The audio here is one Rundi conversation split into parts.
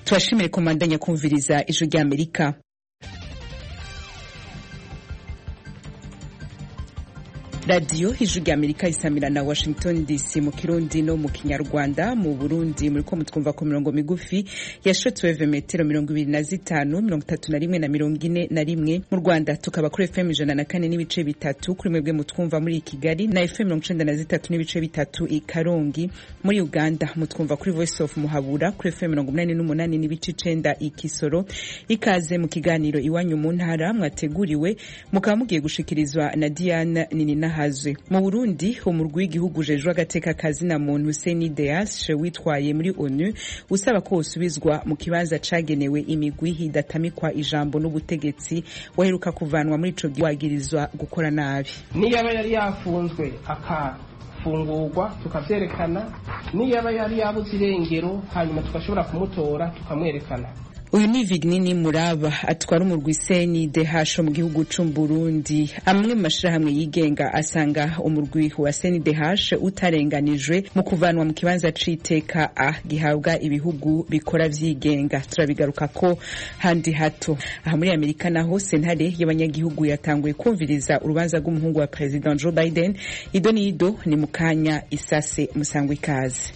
Tubashimire komandanya kumviriza ijwi rya Amerika. Radio ijwi rya Amerika isamira na Washington DC mu Kirundi no mu Kinyarwanda. Mu Burundi muriko mutwumva ku mirongo migufi ya shortwave metero 25, 31 na 41. Mu Rwanda tukaba kuri FM 104 n'ibice bitatu, kuri mwebwe mutwumva muri Kigali na FM 93 n'ibice bitatu i Karongi. Muri Uganda mutwumva kuri Voice of Muhabura kuri FM 88 n'ibice 9 i Kisoro. Ikaze mu kiganiro iwanyu mu ntara mwateguriwe mukaba mugiye gushikirizwa na Diane Ninina Hazwe. Mu Burundi umurwi w'igihugu jejwe agateka kazi na muntu CNDH witwaye muri ONU usaba ko usubizwa mu kibanza cagenewe imigwi hidatamikwa ijambo n'ubutegetsi waheruka kuvanwa muri ico giwagirizwa gukora nabi. Niyaba yari yafunzwe akafungurwa tukavyerekana, niyaba yari yabuze irengero hanyuma tukashobora kumutora tukamwerekana. Uyu ni Vignini Muraba atwara umurwi CNDH mu gihugu c'u Burundi. Amwe mu mashirahamwe yigenga asanga umurwi wa CNDH utarenganijwe mu kuvanwa mu kibanza c'iteka gihabwa ibihugu bikora vyigenga. Turabigaruka ko handi hato. Aha muri Amerika naho sentare y'abanyagihugu yatanguye kumviriza urubanza rw'umuhungu wa President Joe Biden. Idonido ni mukanya isase musangwa ikaze.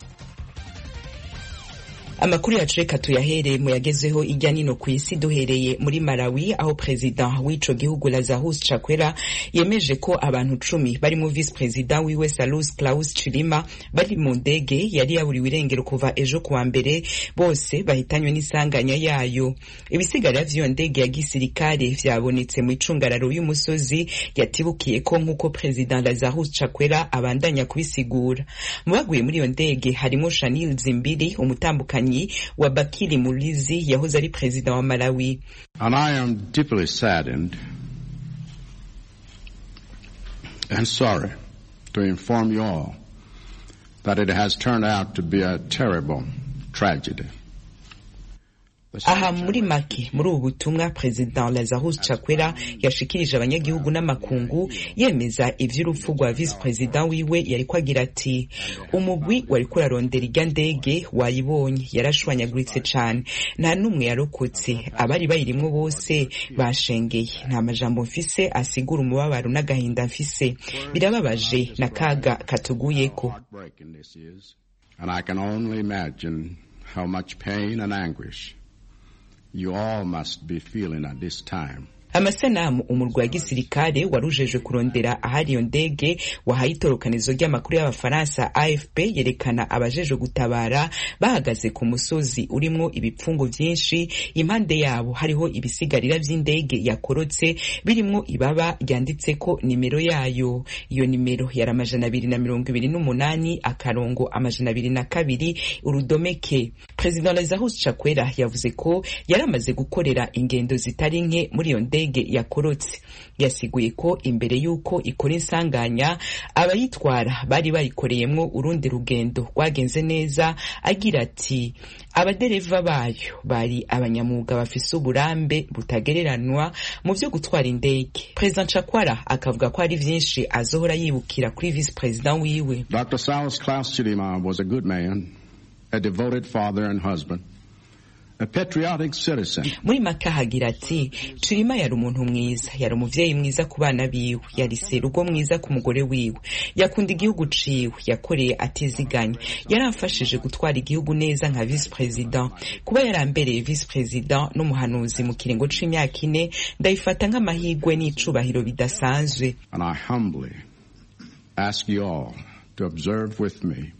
Amakuru yacu reka tuyahere mu yagezeho ijya nino ku isi, duhereye muri Malawi aho president w'ico gihugu Lazarus Chakwera yemeje ko abantu 10 bari mu vice president wiwe Salus Klaus Chilima bari mu ndege yari yaburiwe irengero kuva ejo kuwa mbere, bose bahitanywe n'isanganya yayo. Ibisigara vy'iyo ndege ya gisirikare vyabonetse mu icungararo y'umusozi yatibukiye ko nk'uko president Lazarus Chakwera abandanya kubisigura. Mu baguye muri iyo ndege harimo Shanil Zimbiri, umutambukanyi wa Bakili Mulizi yahoze ari president wa Malawi. And I am deeply saddened and sorry to inform you all that it has turned out to be a terrible tragedy. Aha muri make muri ubu butumwa President Lazarus Chakwera yashikirije abanyagihugu n'amakungu yemeza ivy'urupfu rwa Vice President wiwe yariko agira ati umugwi wariko urarondera irya ndege wayibonye yarashwanyaguritse cane, nta numwe yarokotse, abari bayirimwo bose bashengeye. Nta majambo mfise asigura umubabaro n'agahinda mfise, birababaje n'akaga katuguyeko. And I can only imagine how much pain and anguish you all must be feeling at this time. Amasanamu umurwa gisirikare warujeje kurondera ahari iyo ndege wahaye itorokanizo ry'amakuru y'abafaransa AFP yerekana abajeje gutabara bahagaze ku musozi urimwo ibipfungo vyinshi. Impande yabo hariho ibisigarira vy'indege yakorotse birimwo ibaba ryanditseko nimero yayo. Iyo nimero yari 228 urudomeke. President Lazarus Chakwera yavuze ko yaramaze gukorera ingendo zitari nke muri iyo ndege yakorotse. Yasiguye ko imbere yuko ikora insanganya abayitwara bari bayikoreyemwo urundi rugendo rwagenze neza, agira ati abadereva bayo bari abanyamuga bafise uburambe butagereranwa mu vyo gutwara indege. President Chakwera akavuga ko ari vyinshi azohora yibukira kuri vice president wiwe. Dr. Salus Klaus Chilima was a good man, a devoted father and husband, a patriotic citizen. Muri maka hagira ati Chilima yari umuntu mwiza, yari umuvyeyi mwiza ku bana biwe, yari serugo mwiza ku mugore wiwe, yakunda igihugu ciwe, yakoreye atiziganya, yaramfashije gutwara igihugu neza nka vice president. Kuba yarambereye vice president n'umuhanuzi mu kiringo c'imyaka 4 ndayifata nk'amahigwe n'icubahiro bidasanzwe. And I humbly ask you all to observe with me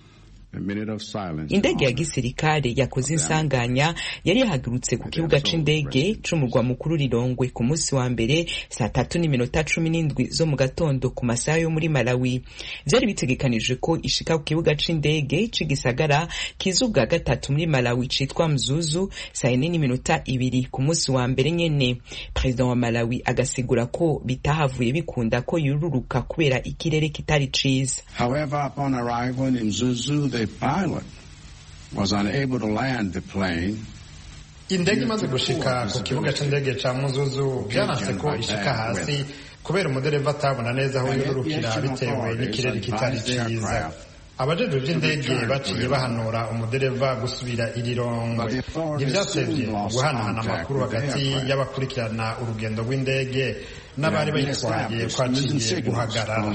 indege ya gisirikare yakoze insanganya yari yahagurutse ku kibuga c'indege c'umurwa mukuru Lilongwe ku munsi wa mbere saa 3:17 zo mu gatondo ku masaha yo muri Malawi. Vyari bitegekanijwe ko ishika ku kibuga c'indege c'igisagara kizuga gatatu muri Malawi citwa Mzuzu saa 4:02 ku munsi wa mbere nyene. President wa Malawi agasigura ko bitahavuye bikunda ko yururuka kubera ikirere kitari ciza. However, upon arrival in Mzuzu, the pilot was unable to land the plane. Indege imaze gushika ku kibuga c'indege ca Muzuzu byanase ko ishika hasi kubera umudereva atabona neza aho yururukira bitewe n'ikirere kitari ciza. abajejwe vy'indege baciye bahanura umudereva gusubira irirongwe. Ntivyasevye guhanahana amakuru hagati y'abakurikirana urugendo rw'indege n'abari bayitwaye kwaciye guhagarara.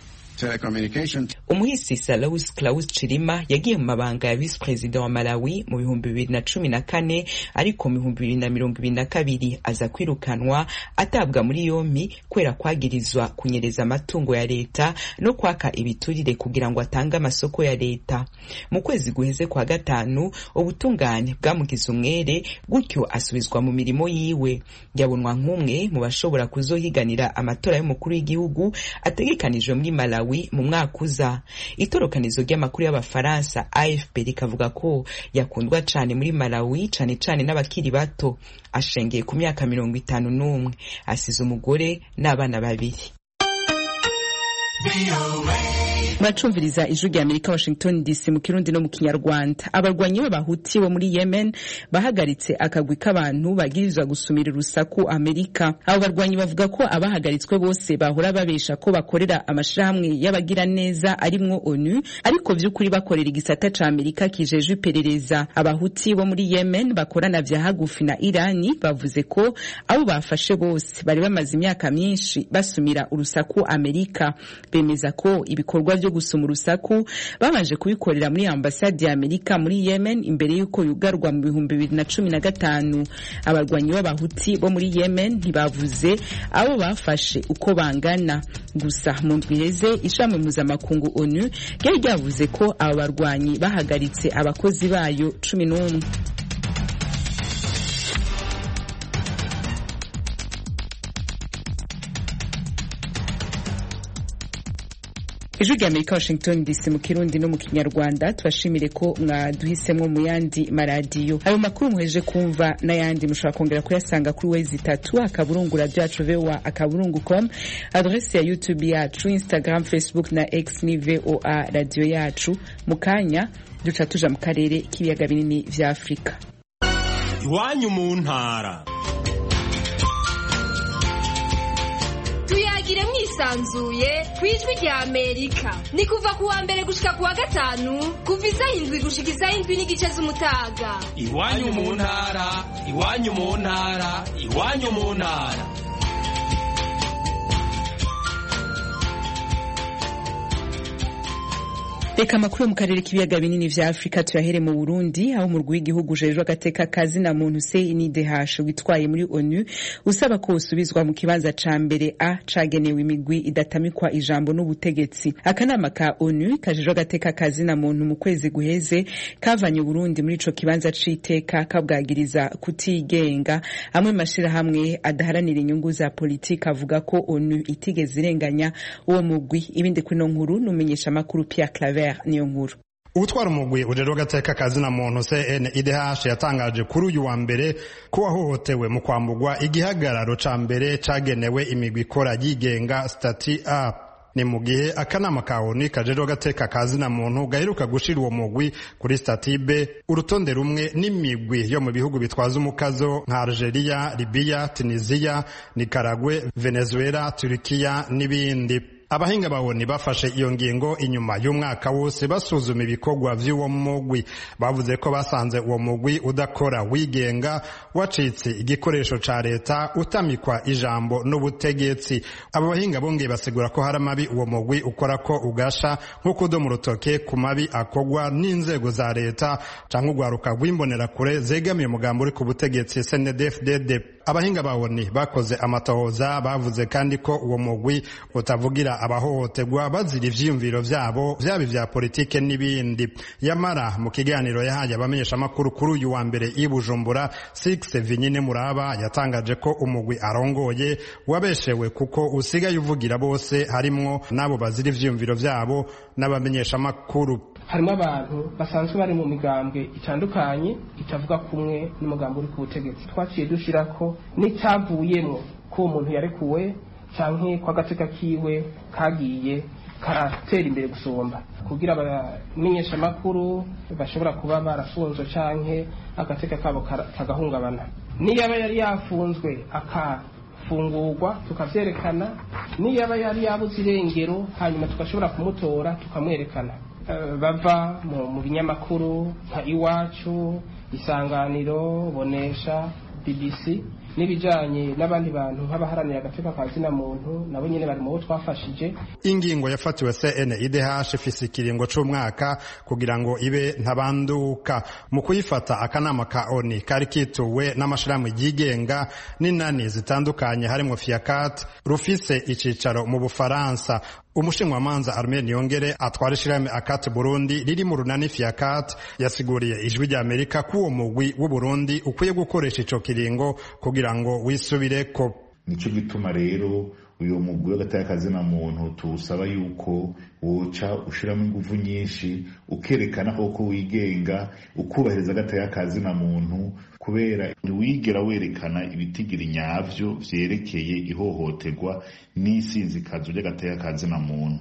Umuhisi Salawus Klaus Chilima yagiye mu mabanga ya vice president wa Malawi mu 2014 ariko mu 2022 aza kwirukanwa atabwa muri yompi kwera kwagirizwa kunyereza amatungo ya leta no kwaka ibiturire kugira ngo atange amasoko ya leta. Mu kwezi guheze kwa gatanu ubutungane bwamugize umwere gutyo asubizwa mu mirimo yiwe. Yabonwa nk'umwe mu bashobora kuzohiganira amatora y'umukuru w'igihugu ategekanijwe muri Malawi mu mwaka uza. Itorokanizo ry'amakuru y'abafaransa AFP rikavuga ko yakundwa cane muri Malawi cane n'abakiri bato. Ashengeye ku myaka 51, asize umugore n'abana babiri. Bacumviriza ijwi rya Amerika Washington DC mu Kirundi no mu Kinyarwanda. Abarwanyi b'abahuti bo muri Yemen bahagaritse akagwi k'abantu bagirizwa gusumira urusaku Amerika. Abo barwanyi bavuga ko abahagaritswe bose bahora babesha ko bakorera amashirahamwe y'abagira neza arimwo ONU, ariko vy'ukuri bakorera igisata ca Amerika kijeje iperereza. Abahuti bo muri Yemen bakorana vya hagufi na Irani bavuze ko abo bafashe bose bari bamaze imyaka myinshi basumira urusaku Amerika. Bemeza ko ibikorwa vyo gusuma urusaku babanje kubikorera muri ambasade ya Amerika muri Yemen imbere yuko yugarwa mu 2015. Abarwanyi b'abahuti bo muri Yemen ntibavuze abo bafashe uko bangana. Gusa mu ndwiheze ishami mpuzamakungu ONU ryari ryavuze ko abo barwanyi bahagaritse abakozi bayo 11. Ijwi rya Amerika Washington DC mu Kirundi no mu Kinyarwanda. Tubashimire ko mwaduhisemwo mu yandi maradiyo. Ayo makuru muheje kumva n'ayandi mushobora kongera kuyasanga kuri wezi 3 akaburungu radio yacu VOA akaburungu.com, adresse ya YouTube yacu, Instagram, Facebook na X ni VOA radio yacu. Mukanya duca tuja mu karere k'ibiyaga binini vya Afrika. Iwanyu mu ntara. Tuyagire mwisanzuye kwijwi rya Amerika. Ni kuva kuwa mbere gushika kuwa gatanu kuva 7 gushika 7 n'igice z'umutaga. Iwanyu mu ntara, iwanyu mu ntara, iwanyu mu ntara. Reka amakuru mu karere k'ibiyaga binini vya Afrika tuyahere mu Burundi, aho umurwi w'igihugu ujejwe agateka kazi na muntu CNDH witwaye muri ONU usaba ko usubizwa mu kibanza ca mbere cagenewe imigwi idatamikwa ijambo n'ubutegetsi. Akanama ka ONU kajejwe agateka kazi na muntu mu kwezi guheze kavanye Burundi muri ico kibanza c'iteka kabwagiriza kutigenga. Amwe mashira hamwe adaharanira inyungu za politika avuga ko ONU itigeze irenganya uwo mugwi. Ibindi kuri no nkuru numenyesha makuru Pierre Claver niyo nkuru. Utwara umugwi ujejwe agateka kazi na muntu CNDH yatangaje kuri uyu wa mbere ko wahohotewe mu kwambugwa igihagararo ca mbere cagenewe imigwi ikora yigenga stati A. Ni mu gihe akanama ka ONU kajejwe agateka kazi na muntu gaheruka gushira uwo mugwi kuri stati B, urutonde rumwe n'imigwi yo mu bihugu bitwaza umukazo nka Algeria, Libya, Tunisia, Nicaragua, Venezuela, Turkiya n'ibindi. Abahinga bawoni bafashe iyo ngingo inyuma y'umwaka wose basuzuma ibikorwa vy'uwo mugwi. Bavuze ko basanze uwo mugwi udakora wigenga, wacitse igikoresho ca leta, utamikwa ijambo n'ubutegetsi. Abo bahinga bongeye basigura ko hari amabi uwo mugwi ukora ko ugasha nko kudomo urutoke ku mabi akogwa n'inzego za leta canke urwaruka rw'imbonera kure zegamiye umugambo uri ku butegetsi CNDD-FDD. Abahinga bawoni bakoze amatohoza bavuze kandi ko uwo mugwi utavugira abahohoterwa bazira ivyiyumviro vyabo vyaba vya politike n'ibindi. Yamara mu kiganiro yahaye abamenyesha makuru kuri uyu wa mbere i Bujumbura, Six Vinyine Muraba yatangaje ko umugwi arongoye wabeshewe kuko usigaye uvugira bose, harimwo nabo bazira ivyiyumviro vyabo n'abamenyesha makuru. Harimo abantu basanzwe bari mu migambwe itandukanye itavuga kumwe n'umugambo uri ku butegetsi. Twaciye dushira ko n'icavuyemo ko umuntu yarekuwe canke kwa gateka kiwe kagiye karatera imbere gusumba, kugira abamenyesha makuru bashobora kuba barafunzwe canke agateka kabo kagahungabana. Niyaba yari yafunzwe akafungurwa tukavyerekana, niyaba yari yabuze irengero hanyuma tukashobora kumutora tukamwerekana. bava mu binyamakuru nka Iwacu, Isanganiro, Bonesha, BBC n'ibijanye n'abandi bantu nk'abaharanira agateka ka zina muntu nabo nyene bari mu bo twafashije. Ingingo yafatiwe CNIDH ifise ikiringo c'umwaka kugira ngo ibe ntabanduka. Mu kuyifata akanama ka ONU kari kituwe n'amashirahamwe yigenga n'inani zitandukanye harimo FIACAT rufise icicaro mu Bufaransa. Umushinwamanza Armel Niyongere atwara ishirahamwe ACAT Burundi riri mu runani FIACAT yasiguriye ijwi rya Amerika ko uwo mugwi w'u Burundi ukwiye gukoresha ico kiringo kugira ngo wisubireko. Nico gituma rero uyo mugwi w'agateka muntu tuwusaba yuko woca ushiramo ingufu nyinshi ukerekana ko wigenga ukubahiriza agateka muntu, kubera wigera werekana ibitigiri nyavyo vyerekeye ihohoterwa n'isinzikazo ry'agateka muntu,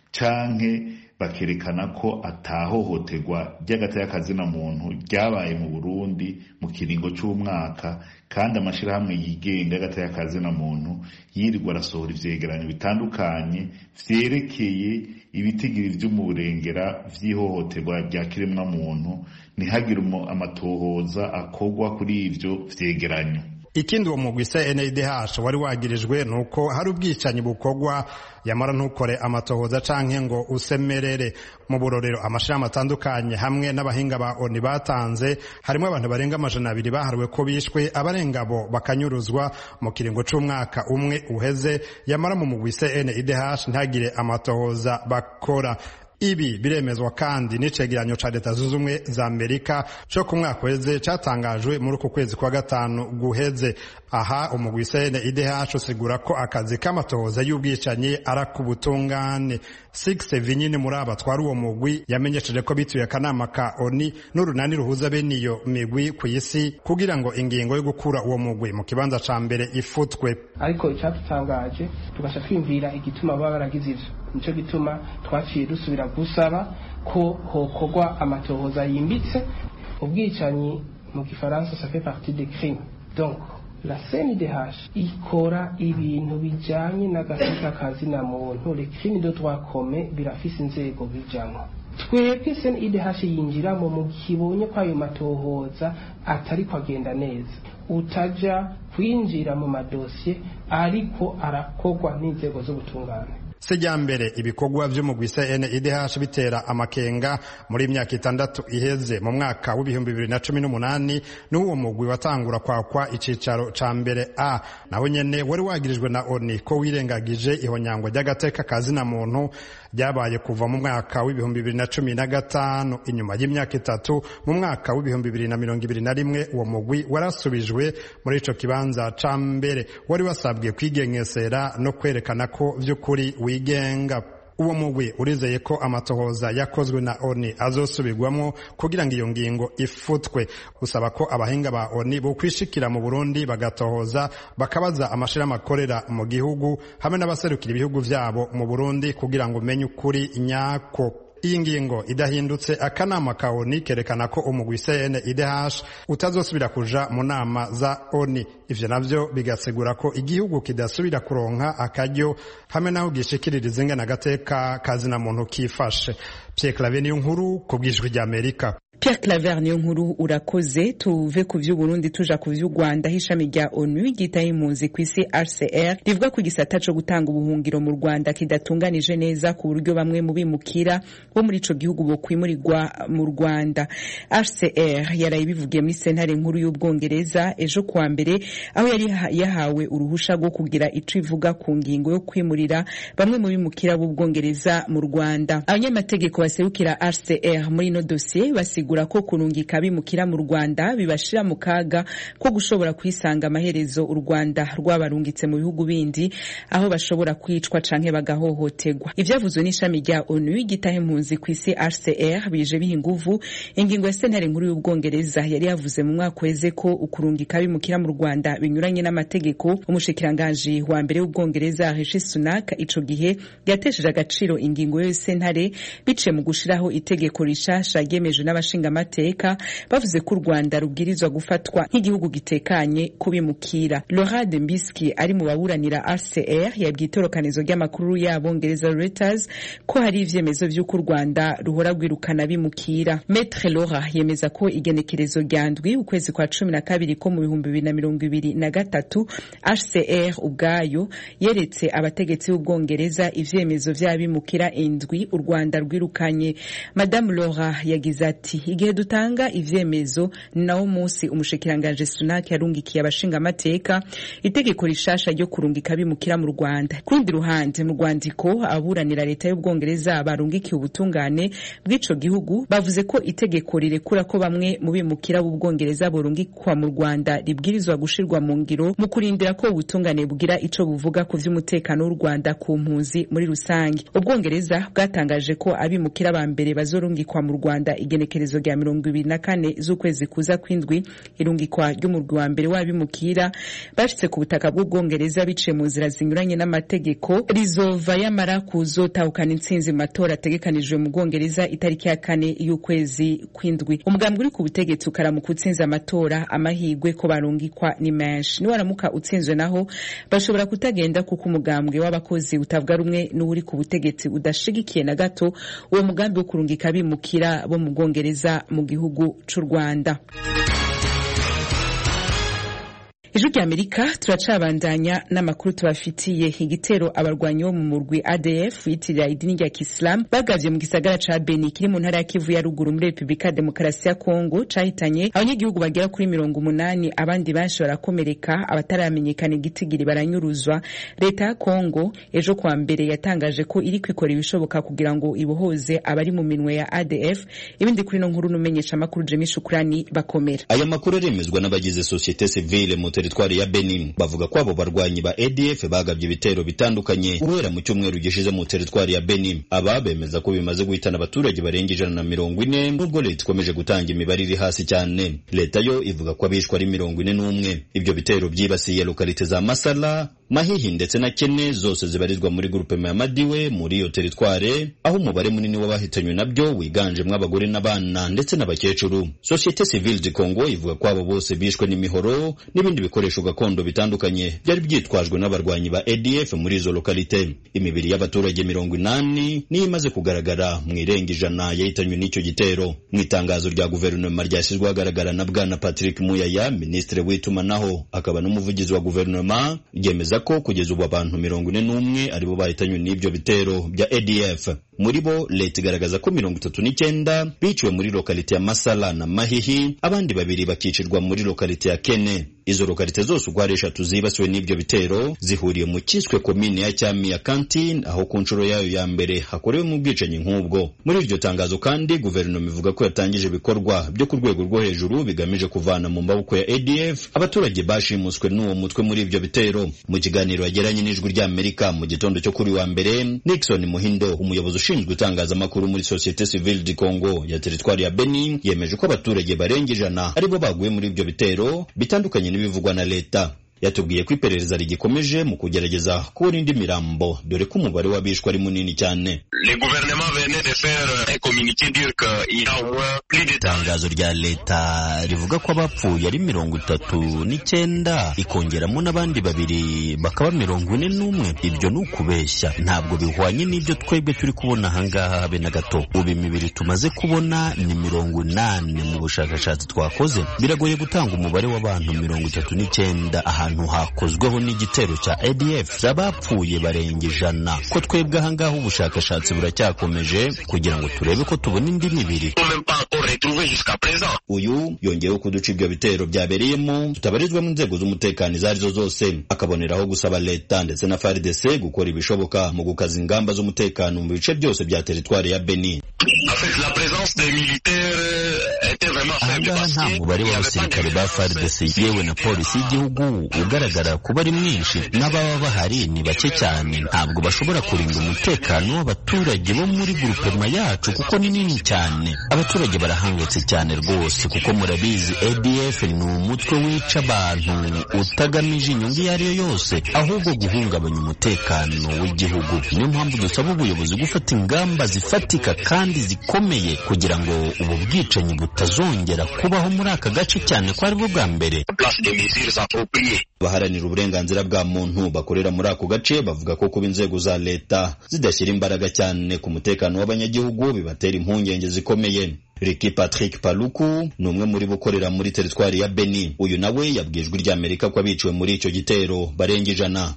canke bakerekana ko atahohoterwa ry'agateka muntu ryabaye mu Burundi mu kiringo c'umwaka, kandi amashirahamwe yigenga y'agateka muntu yirirwa arasohora ivyegeranyo bitandukanye vyerekeye ibitigiri vy'umurengera vy'ihohoterwa rya kiremwa muntu, ntihagire amatohoza akorwa kuri ivyo vyegeranyo. Ikindi uwo mugwi CNIDH wari wagirijwe nuko hari ubwicanyi bukorwa yamara ntukore amatohoza canke ngo usemerere. Mu burorero amashirahamwe atandukanye hamwe n'abahinga ba ONU batanze harimo abantu barenga 200 baharuwe ko bishwe, abarenga bo bakanyuruzwa mu kiringo c'umwaka umwe uheze, yamara mu mugwi CNIDH ntagire amatohoza bakora. Ibi biremezwa kandi n'icegeranyo ca Leta Zunze Ubumwe za Amerika cyo ku mwaka weze catangajwe muri uku kwezi kwa gatanu guheze. Aha umugwi CNIDH usigura ko akazi k'amatohoza y'ubwicanyi arakubutungane. 6 vinyine muri aba twari uwo mugwi yamenyesheje ko bituye akanama ka ONU n'urunani ruhuza bene iyo migwi ku isi kugira ngo ingingo yo gukura uwo mugwi mu kibanza ca mbere ifutwe. Ariko icatutangaje tugasha twimvira igituma baba baragize ivyo, nico gituma twaciye dusubira gusaba ko hokorwa amatohoza yimbitse. Ubwicanyi mu Gifaransa ça fait partie des crimes. Donc la CNIDH ikora ibintu bijanye n'agateka ka zina muntu, les crimes de droit commun birafise inzego bijamwo. Twebwe CNIDH yinjiramo mu kibonye kwa ayo matohoza atari kwagenda neza, utaja kwinjira mu madosiye ariko arakorwa n'inzego z'ubutungane. Sejambere ibikorwa vy'umugwi CNIDH bitera amakenga muri imyaka 6 iheze. Mu mwaka wa 2018 n'uwo mugwi watangura kwakwa icicaro ca mbere A, naho nyene wari wagirijwe na ONU ko wirengagije ihonyangwa ry'agateka kazina muntu ryabaye kuva mu mwaka wa 2015. Inyuma y'imyaka 3 mu mwaka wa 2021 uwo mugwi warasubijwe muri ico kibanza ca mbere, wari wasabwe kwigengesera no kwerekana ko vy'ukuri wigenga. Uwo mugwi urizeye ko amatohoza yakozwe na ONU azosubirwamo kugira ngo iyo ngingo ifutwe. Usaba ko abahinga ba ONU bo kwishikira mu Burundi bagatohoza bakabaza amashirahamwe akorera mu gihugu hamwe n'abaserukira ibihugu vyabo mu Burundi kugira ngo menye ukuri nyako. Iyi ngingo idahindutse akanama ka ONU kerekana ko umugwi CNIDH utazosubira kuja mu nama za ONU. Ivyo navyo bigasigura ko igihugu kidasubira kuronka akaryo hamwe naho gishikiririza ingana gateka kazina muntu kifashe. Pierre Claver niyo nkuru ku bw'ijwi rya Amerika. Pierre Claver niyo nkuru urakoze. Tuve ku vy'u Burundi tuja ku vy'u Rwanda. Ishami rya ONU ryitaye impunzi kw'isi HCR rivuga ko igisata co gutanga ubuhungiro mu Rwanda kidatunganije neza ku buryo bamwe mu bimukira bo muri ico gihugu bo kwimurirwa mu Rwanda. HCR yaraye bivugiye muri sentare nkuru y'Ubwongereza ejo kuwa mbere, aho yari yahawe uruhusha rwo kugira ico ivuga ku ngingo yo kwimurira bamwe mu bimukira b'Ubwongereza mu Rwanda. Abanyamategeko baserukira HCR muri no dossier basigura ko kurungika bimukira mu Rwanda bibashira mu kaga ko gushobora kwisanga amaherezo u Rwanda rwabarungitse mu bihugu bindi aho bashobora kwicwa canke bagahohoterwa. Ivyavuzwe n'ishami rya ONU gitahe impunzi kw'isi HCR bije biha inguvu ingingo ya sentare nkuru y'Ubwongereza yari yavuze mu mwaka weze ko ukurungika bimukira mu Rwanda binyuranye n'amategeko. Umushikiranganje wa mbere w'Ubwongereza Rishi Sunak ico gihe yatesheje agaciro ingingo yo sentare bice mu gushiraho itegeko rishasha ryemejwe n'abashingamateka bavuze ko u Rwanda rubwirizwa gufatwa nk'igihugu gitekanye kubimukira. Laurent Dembski ari mu baburanira RCR yabwiye itorokanizo ry'amakuru y'Abongereza Reuters ko hari ivyemezo vy'uko u Rwanda ruhora rwirukana bimukira. Maître Laura yemeza ko igenekerezo rya ndwi ukwezi kwa 12 ko mu 2023 HCR ubwayo yeretse abategetsi b'Ubwongereza ivyemezo vy'abimukira indwi u Rwanda rwirukanye. Madame Laura yagize ati igihe dutanga ivyemezo nawo munsi umushikiranganje Sunak yarungikiye abashinga amateka itegeko rishasha ryo kurungika bimukira mu Rwanda. Kundi ruhande mu Rwandiko aburanira leta y'Ubwongereza barungikiye ubutungane bw'ico gihugu bavuze ko itegeko rirekura ko bamwe mu bimukira b'Ubwongereza borungikwa mu Rwanda ribwirizwa gushirwa mu ngiro mu kurindira ko ubutungane bugira ico buvuga ku vy'umutekano w'u Rwanda ku mpunzi muri rusange. Ubwongereza bwatangaje ko abimukira ba mbere bazorungikwa mu Rwanda igenekerezo rya 24 z'ukwezi kuza kwindwi. Irungikwa ry'umurwi wa mbere w'abimukira bashitse ku butaka bw'Ubwongereza biciye mu nzira zinyuranye n'amategeko rizova yamara kuzotahukana intsinzi mu matora ategekanijwe mu Bwongereza itariki ya 4 y'ukwezi kwindwi. Umugambi uri ku butegetsi ukaramuka utsinze amatora amahigwe ko barungikwa ni menshi. Ni waramuka utsinzwe naho bashobora kutagenda kuko umugambwe w'abakozi utavuga rumwe n'uri ku butegetsi udashigikiye na gato uwo mugambi wo kurungika bimukira bo mu Bwongereza mu gihugu c'u Rwanda. Ijwi ry'Amerika turacabandanya n'amakuru tubafitiye. Igitero abarwanyi bo mu murwi ADF yitirira idini rya Islam bagavye mu gisagara ca Beni kiri mu ntara ya Kivu ya ruguru muri Republika Demokarasi ya Kongo cahitanye abanyagihugu bagera kuri 80 abandi benshi barakomereka abataramenyekana igitigiri baranyuruzwa. Leta ya Kongo ejo kwa mbere yatangaje ko iri kwikora ibishoboka kugira ngo ibohoze abari mu minwe ya ADF. Ibindi kuri no nkuru numenyesha makuru Jemi Shukrani bakomera. Aya makuru aremezwa n'abagize societe civile mu teritwari ya Benin bavuga ko abo barwanyi ba ADF bagabye ibitero bitandukanye guhera mu cyumweru gishize mu teritwari ya Benin. Aba bemeza ko bimaze guhitana abaturage barenga 140 nubwo leta ikomeje gutanga imibare iri hasi cyane. Leta yo ivuga ko abishwa ari 41. Ibyo bitero byibasiye lokalite za Masala, Mahihi ndetse na Kene zose zibarizwa muri groupe ya Madiwe muri iyo teritware, aho umubare munini w'abahitanywe nabyo wiganjemo abagore n'abana ndetse n'abakecuru. Societe Civile du Congo ivuga ko abo bose bishwe n'imihoro n'ibindi bikoresho gakondo bitandukanye byari byitwajwe n'abarwanyi ba ADF muri izo lokalite. Imibiri y'abaturage 80 ni imaze kugaragara mu irenga 100 yahitanywe n'icyo gitero. Mu itangazo rya guverinoma ryashyizwe agaragara na Bwana Patrick Muyaya, ministre w'itumanaho akaba n'umuvugizi wa guverinoma, yemeza ko kugeza ubu abantu 41 aribo bahitanywe n'ibyo bitero bya ADF. Muri bo leta igaragaza ko 39 biciwe muri lokalite ya Masala na Mahihi, abandi babiri bakicirwa muri lokalite ya Kene. Izo lokalite zose uko ari 3 zibasiwe n'ibyo bitero zihuriye mu kiswe komine ya Cyami ya Kantine, aho ku nshuro yayo ya mbere hakorewe mu bwicanyi nk'ubwo. Muri iryo tangazo kandi guverinoma ivuga ko yatangije ibikorwa byo ku rwego rwo hejuru bigamije kuvana mu maboko ya ADF abaturage bashimuswe n'uwo mutwe muri ibyo bitero. Mu kiganiro yagiranye n'Ijwi ry'Amerika mu gitondo cyo kuri wa mbere, Nixon Muhindo, umuyobozi ushinzwe itangazamakuru muri Societe Civile du Congo ya teritwari ya Benin, yemeje ko abaturage barenga 100 aribo baguye muri ibyo bitero bitandukanye n'ibivugwa na leta. Yatubwiye ko iperereza rigikomeje mu kugerageza kubona indi mirambo dore ko umubare w'abishwe ari munini cyane. Itangazo rya leta rivuga ko abapfuye ari 39 ikongeramo n'abandi babiri bakaba 41. Ibyo ni ukubeshya, ntabwo bihwanye n'ibyo twebwe turi kubona ahangaha habe na gato. Ubu imibiri tumaze kubona ni 80 mu bushakashatsi twakoze. Biragoye gutanga umubare w'abantu 39 ahantu hakozweho n'igitero cya ADF. Abapfuye barenga 100. Ko twebwe ahangaha ubushakashatsi buracyakomeje kugira ngo turebe ko tubona indi mibiri. Uyu yongeyeho kuduca ibyo bitero byabereyemo tutabarizwa mu nzego z'umutekano izarizo zose, akaboneraho gusaba leta ndetse na FARDC gukora ibishoboka mu gukaza ingamba z'umutekano mu bice byose bya teritwari ya Beni. ahangaha nta mubare w'abasirikare ba FARDC yewe na polisi y'igihugu ugaragara kuba ari mwinshi, n'ababa bahari ni bake cyane. Ntabwo bashobora kurinda umutekano w'abaturage bo muri grupema yacu kuko ni nini cyane. Abaturage barahangayitse cyane rwose kuko murabizi ADF ni umutwe wica abantu utagamije inyungu iyo ari yo yose, ahubwo guhungabanya umutekano w'igihugu. Niyo mpamvu dusaba ubuyobozi gufata ingamba zifatika kandi zikomeye kugira ngo ubu bwicanyi butazongera kubaho muri aka gace, cyane ko ari bwo bwa mbere. Abaharanira uburenganzira bwa muntu bakorera muri ako gace bavuga ko kuba inzego za leta zidashyira imbaraga cyane ku mutekano w'abanyagihugu bibatera impungenge zikomeye. Ricky Patrick Paluku ni umwe muri bukorera muri teritwari ya Beni. Uyu nawe yabwiye Ijwi ry'Amerika ko abiciwe muri icyo gitero barenga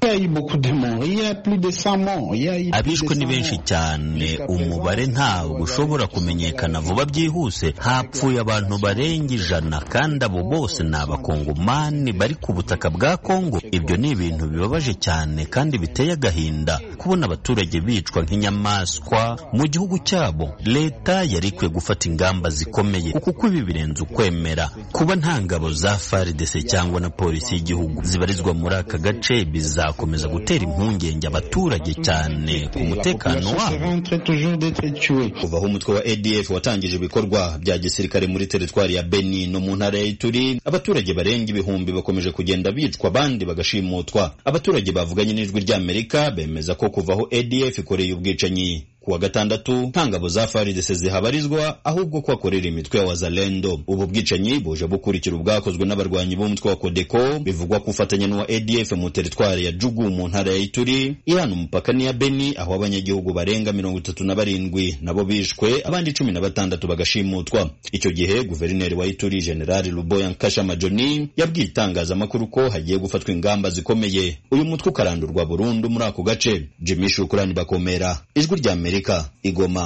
100. Abishwe ni benshi cyane, umubare ntabwo ushobora kumenyekana vuba byihuse. Hapfuye abantu barenga 100 kandi abo bose ni abakongomani bari ku butaka bwa Kongo. Ibyo ni ibintu bibabaje cyane kandi biteye agahinda kubona abaturage bicwa nk'inyamaswa mu gihugu cyabo. Leta yari ikwiye gufata ingamba zikomeye kuko ibi birenze ukwemera. Kuba nta ngabo za FARDC cyangwa na polisi y'igihugu zibarizwa muri aka gace bizakomeza gutera impungenge abaturage cyane ku mutekano wabo. Kuva aho umutwe wa ADF watangije ibikorwa bya gisirikare muri teritwari ya Beni no mu ntara ya Ituri, abaturage barenga 1000 bakomeje kugenda bicwa abandi bagashimutwa. Abaturage bavuganye n'Ijwi ry'Amerika bemeza ko kuva aho ADF ikoreye ubwicanyi kuwa gatandatu nta ngabo za FARDC zihabarizwa, ahubwo ko akorera imitwe ya Wazalendo. Ubu bwicanyi buje bukurikira ubwakozwe n'abarwanyi b'umutwe wa Kodeko bivugwa kufatanya n'uwa ADF mu teritwari ya Jugu mu ntara ya Ituri ihana umupaka ni ya Beni, aho abanyagihugu barenga 37 nabo bishwe, abandi 16 bagashimutwa. Icyo gihe guverineri wa Ituri General Luboya Nkasha Majoni yabwiye itangazamakuru ko hagiye gufatwa ingamba zikomeye uyu mutwe ukarandurwa burundu muri ako gace. Jimmy Shukrani Bakomera, Ijwi ry'Amerika, Igoma.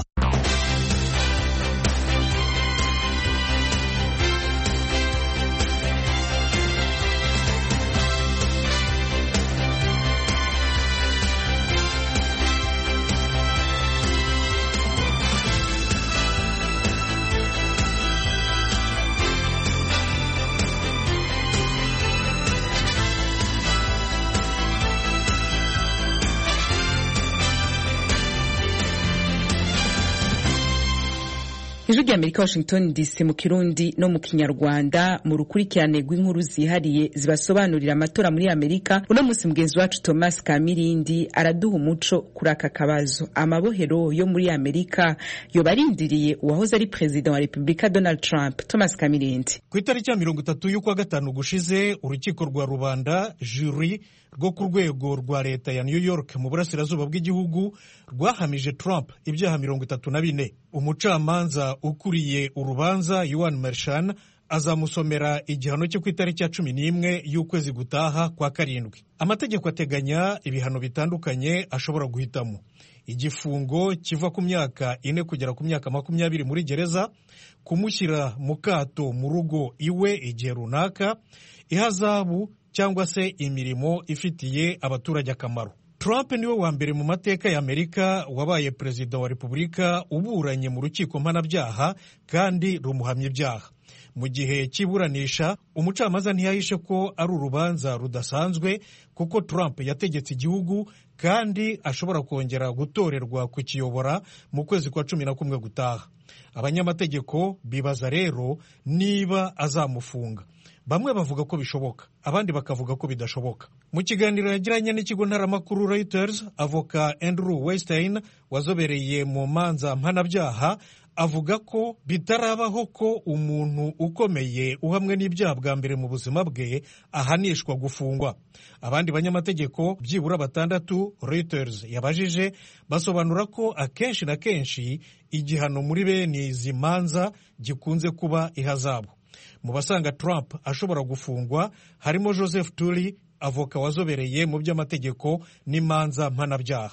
Ijwi ry'Amerika, Washington DC, mu Kirundi no mu Kinyarwanda, mu rukurikirane rw'inkuru zihariye zibasobanurira amatora muri Amerika. Uno munsi mugenzi wacu Thomas Kamirindi araduha umuco kuri aka kabazo. Amabohero yo muri Amerika yobarindiriye uwahoze ari president wa Republika Donald Trump. Thomas Kamirindi. Ku itariki ya 30 y'ukwa gatanu gushize, urukiko rwa rubanda jury rwo ku rwego rwa leta ya New York mu burasirazuba bw'igihugu rwahamije Trump ibyaha 34. Umucamanza ukuriye urubanza Yohan Merchan azamusomera igihano cyo ku itariki ya 11 y'ukwezi gutaha kwa karindwi. Amategeko ateganya ibihano bitandukanye ashobora guhitamo: igifungo kiva ku myaka 4 kugera ku myaka 20 muri gereza, kumushyira mu kato mu rugo iwe igihe runaka, ihazabu cyangwa se imirimo ifitiye abaturage akamaro. Trump niwe wa mbere mu mateka ya Amerika wabaye perezida wa Repubulika uburanye mu rukiko mpanabyaha kandi rumuhamya ibyaha. Mu gihe cy'iburanisha, umucamanza ntiyahishe ko ari urubanza rudasanzwe kuko Trump yategetse igihugu kandi ashobora kongera gutorerwa kukiyobora mu kwezi kwa 11 gutaha. Abanyamategeko bibaza rero niba azamufunga. Bamwe bavuga ko bishoboka, abandi bakavuga ko bidashoboka. Mu kiganiro yagiranye n'ikigo ntaramakuru Reuters, avoka Andrew Weinstein wazobereye mu manza mpanabyaha avuga ko bitarabaho ko umuntu ukomeye uhamwe n'ibyaha bwa mbere mu buzima bwe ahanishwa gufungwa. Abandi banyamategeko byibura 6 Reuters yabajije basobanura ko akenshi na kenshi igihano muri bene izi manza gikunze kuba ihazabu. Mu basanga Trump ashobora gufungwa harimo Joseph Tully, avoka wazobereye mu by'amategeko n'imanza mpanabyaha.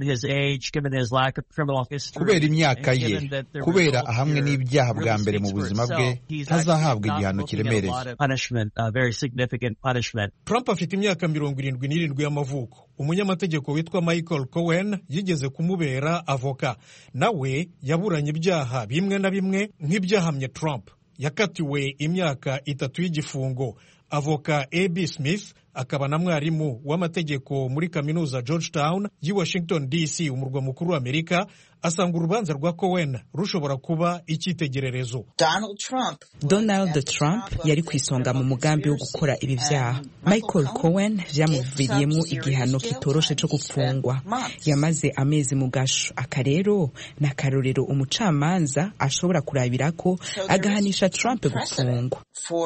Kubera imyaka ye, kubera ahamwe n'ibyaha bwa mbere mu buzima bwe, ntazahabwa igihano kiremereye. Trump afite imyaka 77 y'amavuko. Umunyamategeko witwa Michael Cohen yigeze kumubera avoka. Nawe yaburanye ibyaha bimwe na bimwe nk'ibyahamye Trump. yakatiwe imyaka 3 y'igifungo. Avoka A.B. Smith akaba na mwarimu w'amategeko muri kaminuza Georgetown yi Washington DC, umurwa mukuru wa Amerika, asanga urubanza rwa Cohen rushobora kuba icyitegererezo. Donald Trump yari ku isonga mu mugambi wo gukora ibi byaha. Michael Cohen vyamuviriyemo igihano kitoroshe cyo gupfungwa. Yamaze amezi mu gasho. Akarero na karorero umucamanza ashobora kurabirako agahanisha Trump gupfungwa.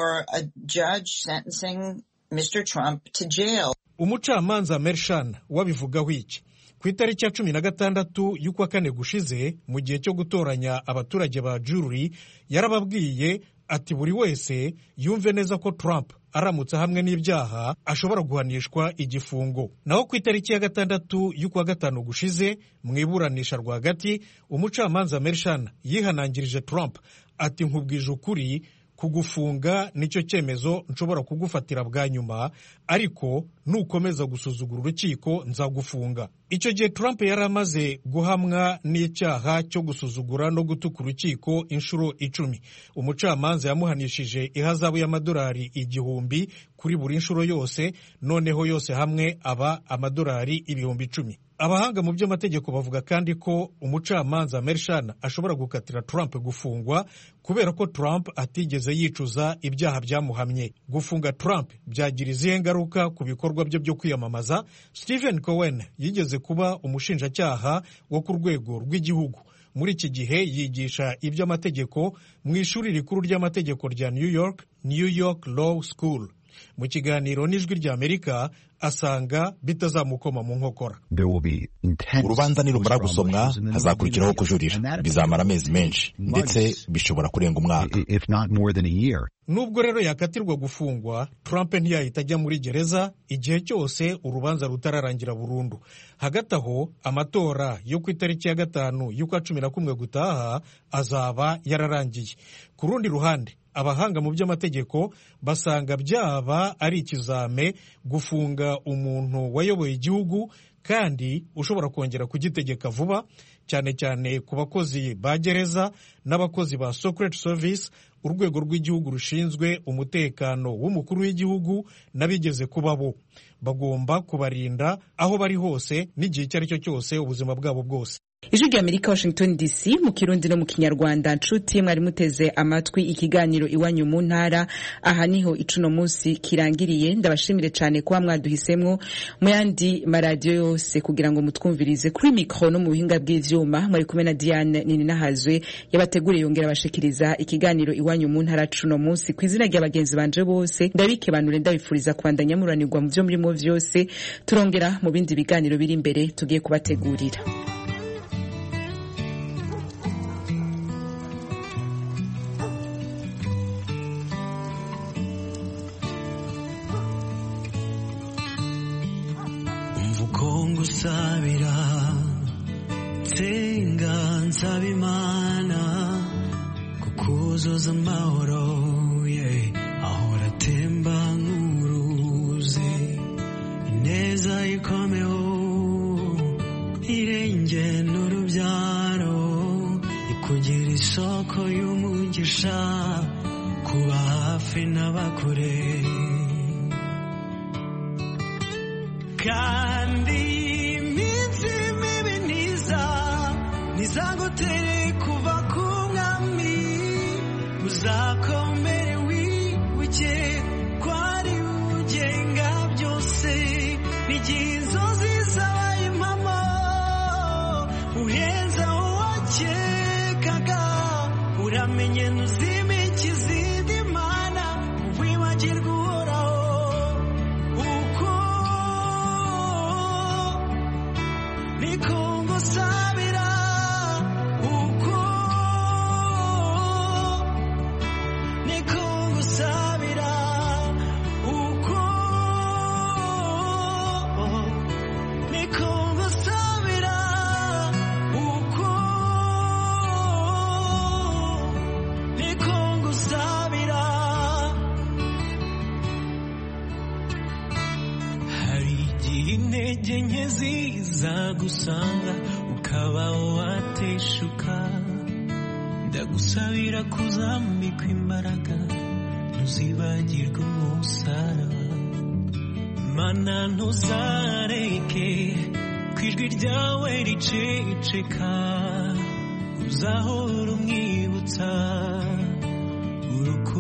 Umucamanza Mershan wabivugaho iki? Ku itariki ya 16 y'ukwa kane gushize, mu gihe cyo gutoranya abaturage ba jury, yarababwiye ati buri wese yumve neza ko Trump aramutse hamwe n'ibyaha ashobora guhanishwa igifungo. Naho ku itariki ya 6 y'ukwa gatanu gushize, mu iburanisha rwagati, umucamanza Mershan yihanangirije Trump ati nkubwije ukuri, kugufunga nicyo cyemezo nshobora kugufatira bwa nyuma, ariko nukomeza gusuzugura urukiko nzagufunga. Icyo gihe Trump yari amaze guhamwa n'icyaha cyo gusuzugura no gutuka urukiko inshuro 10. Umucamanza yamuhanishije ihazabu y'amadolari 1,000 kuri buri nshuro yose, noneho yose hamwe aba amadolari 10,000. Abahanga mu by'amategeko bavuga kandi ko umucamanza Mershan ashobora gukatira Trump gufungwa kubera ko Trump atigeze yicuza ibyaha byamuhamye. Gufunga Trump byagira izihe ngaruka ku bikorwa bye byo kwiyamamaza? Stephen Cohen yigeze kuba umushinjacyaha wo ku rwego rw'igihugu. Muri iki gihe yigisha iby'amategeko mu ishuri rikuru ry'amategeko rya New York Law School. Mu kiganiro n'Ijwi ry'Amerika asanga bitazamukoma mu nkokora. Urubanza nirumara gusomwa hazakurikiraho kujurira, bizamara amezi menshi ndetse bishobora kurenga umwaka. Nubwo rero yakatirwa gufungwa, Trump ntiyahita ajya muri gereza igihe cyose urubanza rutararangira burundu. Hagati aho, amatora yo ku itariki ya 5 y'ukwa 11 gutaha azaba yararangiye. Ku rundi ruhande, abahanga mu by'amategeko basanga byaba ari ikizame gufunga umuntu wayoboye igihugu kandi ushobora kongera kugitegeka vuba, cyane cyane ku bakozi ba gereza n'abakozi ba Secret Service, urwego rw'igihugu rushinzwe umutekano w'umukuru w'igihugu n'abigeze kuba bo. Bagomba kubarinda aho bari hose n'igihe icyo ari cyo cyose ubuzima bwabo bwose. Ijwi ry'Amerika, Washington DC, mu Kirundi no mu Kinyarwanda. Nshuti mwari muteze amatwi ikiganiro Iwanyu mu Ntara. Aha niho icuno munsi kirangiriye. Ndabashimire cyane kuba mwaduhisemwo mu yandi maradiyo yose kugira ngo mutwumvirize. Kuri mikro no mu buhinga bw'ivyuma mwari kumwe na Diane Nininahazwe yabateguriye yongera bashikiriza ikiganiro Iwanyu mu Ntara cuno munsi. Kwizina ry'abagenzi banje bose ndabikebanure, ndabifuriza kwandanya muranirwa mu byo murimo vyose. Turongera mu bindi biganiro biri imbere tugiye kubategurira. Sabira Tenga nsabimana kukuzoza amahoro ahora temba nk'uruzi, ineza ikomeho irenge n'urubyaro, ikugira isoko y'umugisha, kuba hafi n'abakure kandi nizagutere kuva ku mwami, uzakomere wibuke ko ari ugenga byose, n'igihe inzozi zabaye impamo uhenza uwakekaga, uramenye ntuzimike izindi mana, wibagirwe uhoraho, uko niko ngusabira, intege nke ziza gusanga ukaba wateshuka, ndagusabira kuzambikwa imbaraga ntuzibagirwe umusaraba mana ntuzareke kwijwi ryawe riceceka uzahora umwibutsa urukundo